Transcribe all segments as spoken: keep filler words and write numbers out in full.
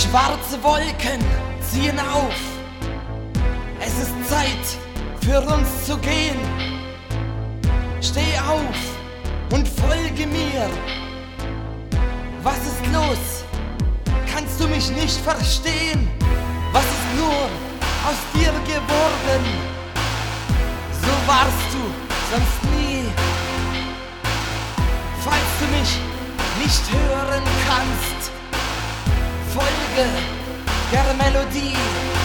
Schwarze Wolken ziehen auf. Es ist Zeit für uns zu gehen. Steh auf und folge mir. Was ist los? Kannst du mich nicht verstehen? Was ist nur aus dir geworden? So warst du sonst nie. Falls du mich nicht hören kannst, folge der Melodie.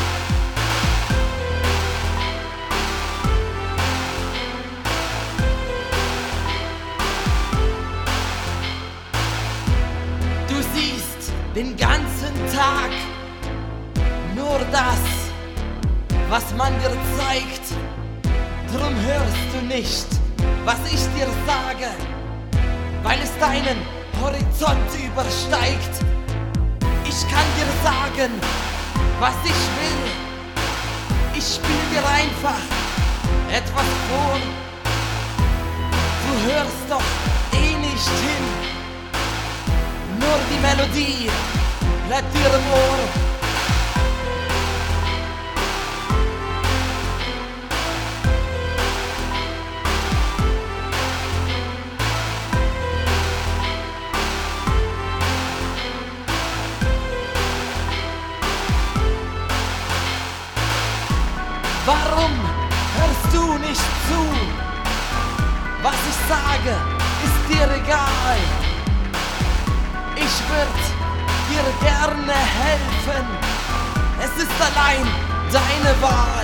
Du siehst den ganzen Tag nur das, was man dir zeigt. Drum hörst du nicht, was ich dir sage, weil es deinen Horizont übersteigt. Ich kann dir sagen, was ich will. Ich spiel dir einfach etwas vor. Du hörst doch eh nicht hin. Nur die Melodie bleibt dir im Ohr. Warum hörst du nicht zu? Was ich sage, ist dir egal. Ich würd dir gerne helfen. Es ist allein deine Wahl.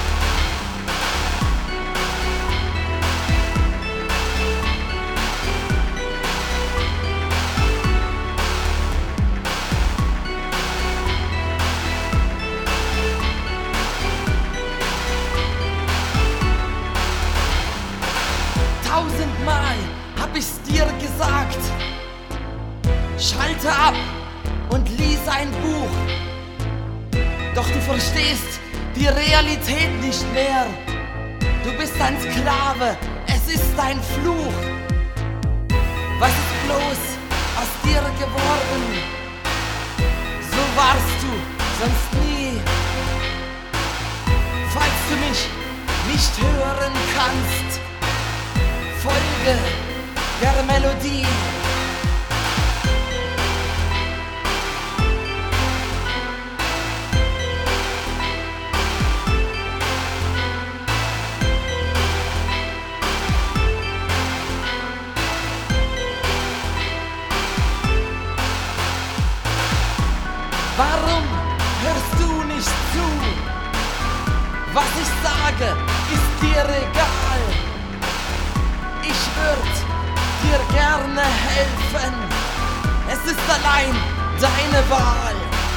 Tausendmal hab ich's dir gesagt. Schalte ab und lies ein Buch. Doch du verstehst die Realität nicht mehr. Du bist ein Sklave, es ist ein Fluch. Was ist bloß aus dir geworden? So warst du sonst nie. Falls du mich nicht hören kannst, folge der Melodie. Warum hörst du nicht zu? Was ich sage, ist dir egal. Ich würd dir gerne helfen. Es ist allein deine Wahl.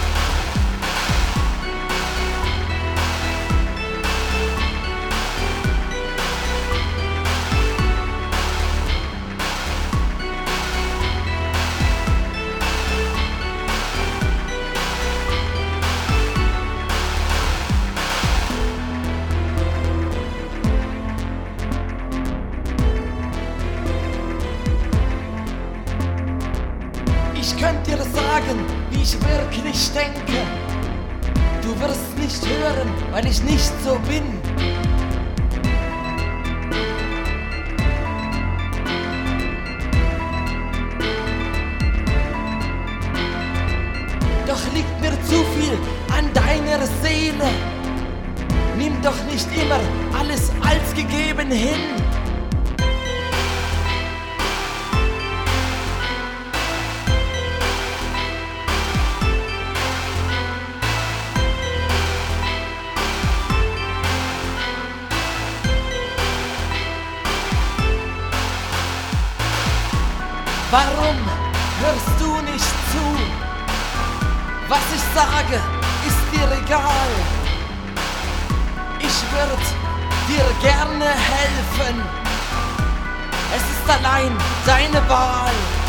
Ich könnte dir sagen, wie ich wirklich denke. Du wirst nicht hören, weil ich nicht so bin. Doch liegt mir zu viel an deiner Seele. Nimm doch nicht immer alles als gegeben hin. Warum hörst du nicht zu? Was ich sage, ist dir egal. Ich würd dir gerne helfen. Es ist allein deine Wahl.